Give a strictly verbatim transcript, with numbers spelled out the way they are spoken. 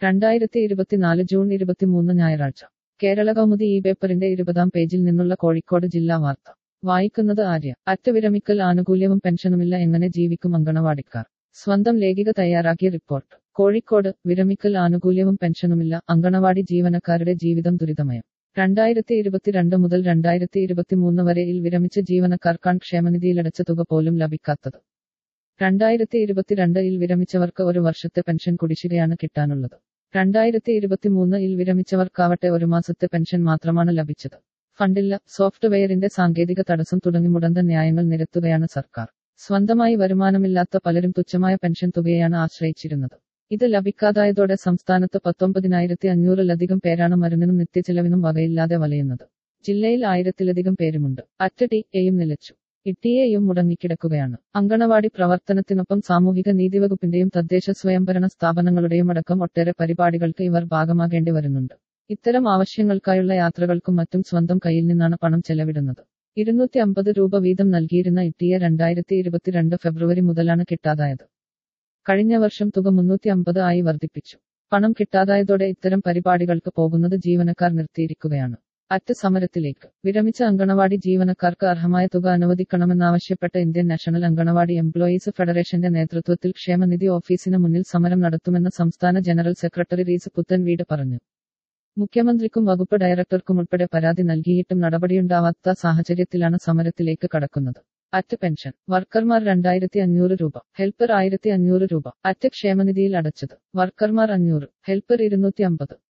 രണ്ടായിരത്തി ഇരുപത്തിനാല് ജൂൺ ഇരുപത്തിമൂന്ന് ഞായറാഴ്ച കേരള കൗമുദി ഈ പേപ്പറിന്റെ ഇരുപതാം പേജിൽ നിന്നുള്ള കോഴിക്കോട് ജില്ലാ വാർത്ത വായിക്കുന്നത് ആര്യ. അറ്റ് വിരമിക്കൽ ആനുകൂല്യവും പെൻഷനുമില്ല, എങ്ങനെ ജീവിക്കും അങ്കണവാടിക്കാർ? സ്വന്തം ലേഖിക തയ്യാറാക്കിയ റിപ്പോർട്ട്. കോഴിക്കോട്. വിരമിക്കൽ ആനുകൂല്യവും പെൻഷനുമില്ല, അങ്കണവാടി ജീവനക്കാരുടെ ജീവിതം ദുരിതമയം. രണ്ടായിരത്തി ഇരുപത്തിരണ്ട് മുതൽ രണ്ടായിരത്തി ഇരുപത്തിമൂന്ന് വരെയിൽ വിരമിച്ച ജീവനക്കാർക്കാണ് ക്ഷേമനിധിയിലടച്ച തുക പോലും ലഭിക്കാത്തത്. രണ്ടായിരത്തി ഇരുപത്തിരണ്ട് ഇൽ വിരമിച്ചവർക്ക് ഒരു വർഷത്തെ പെൻഷൻ കുടിശ്ശികയാണ് കിട്ടാനുള്ളത്. രണ്ടായിരത്തി ഇരുപത്തിമൂന്ന് ഇൽ വിരമിച്ചവർക്കാവട്ടെ ഒരു മാസത്തെ പെൻഷൻ മാത്രമാണ് ലഭിച്ചത്. ഫണ്ടില്ല, സോഫ്റ്റ്വെയറിന്റെ സാങ്കേതിക തടസ്സം തുടങ്ങി മുടന്തൻ ന്യായങ്ങൾ നിരത്തുകയാണ് സർക്കാർ. സ്വന്തമായി വരുമാനമില്ലാത്ത പലരും തുച്ഛമായ പെൻഷൻ തുകയെയാണ് ആശ്രയിച്ചിരുന്നത്. ഇത് ലഭിക്കാതായതോടെ സംസ്ഥാനത്ത് പത്തൊമ്പതിനായിരത്തി അഞ്ഞൂറിലധികം പേരാണ് മരുന്നിനും നിത്യചെലവിനും വകയില്ലാതെ വലയുന്നത്. ജില്ലയിൽ ആയിരത്തിലധികം പേരുമുണ്ട്. അറ്റ് ടി എയും നിലച്ചു. ഇട്ടിയെയും മുടങ്ങിക്കിടക്കുകയാണ്. അങ്കണവാടി പ്രവർത്തനത്തിനൊപ്പം സാമൂഹിക നീതിവകുപ്പിന്റെയും തദ്ദേശ സ്വയംഭരണ സ്ഥാപനങ്ങളുടെയും അടക്കം ഒട്ടേറെ പരിപാടികൾക്ക് ഇവർ ഭാഗമാകേണ്ടി വരുന്നുണ്ട്. ഇത്തരം ആവശ്യങ്ങൾക്കായുള്ള യാത്രകൾക്കും മറ്റും സ്വന്തം കയ്യിൽ നിന്നാണ് പണം ചെലവിടുന്നത്. ഇരുന്നൂറ്റി അമ്പത് രൂപ വീതം നൽകിയിരുന്ന ഇട്ടിയെ രണ്ടായിരത്തി ഇരുപത്തിരണ്ട് ഫെബ്രുവരി മുതലാണ് കിട്ടാതായത്. കഴിഞ്ഞ വർഷം തുക മുന്നൂറ്റി അമ്പത് ആയി വർദ്ധിപ്പിച്ചു. പണം കിട്ടാതായതോടെ ഇത്തരം പരിപാടികൾക്ക് പോകുന്നത് ജീവനക്കാർ നിർത്തിയിരിക്കുകയാണ്. അറ്റ് സമരത്തിലേക്ക്. വിരമിച്ച അങ്കണവാടി ജീവനക്കാർക്ക് അർഹമായ തുക അനുവദിക്കണമെന്നാവശ്യപ്പെട്ട് ഇന്ത്യൻ നാഷണൽ അങ്കണവാടി എംപ്ലോയീസ് ഫെഡറേഷന്റെ നേതൃത്വത്തിൽ ക്ഷേമനിധി ഓഫീസിന് മുന്നിൽ സമരം നടത്തുമെന്ന് സംസ്ഥാന ജനറൽ സെക്രട്ടറി റീസ് പുത്തൻവീട് പറഞ്ഞു. മുഖ്യമന്ത്രിക്കും വകുപ്പ് ഡയറക്ടർക്കും ഉൾപ്പെടെ പരാതി നൽകിയിട്ടും നടപടിയുണ്ടാവാത്ത സാഹചര്യത്തിലാണ് സമരത്തിലേക്ക് കടക്കുന്നത്. At pension. വർക്കർമാർ രണ്ടായിരത്തി അഞ്ഞൂറ് രൂപ, ഹെൽപ്പർ ആയിരത്തി അഞ്ഞൂറ് രൂപ. അറ്റ് ക്ഷേമനിധിയിൽ അടച്ചത്. വർക്കർമാർ അഞ്ഞൂറ്, ഹെൽപ്പർ ഇരുന്നൂറ്റി അമ്പത്.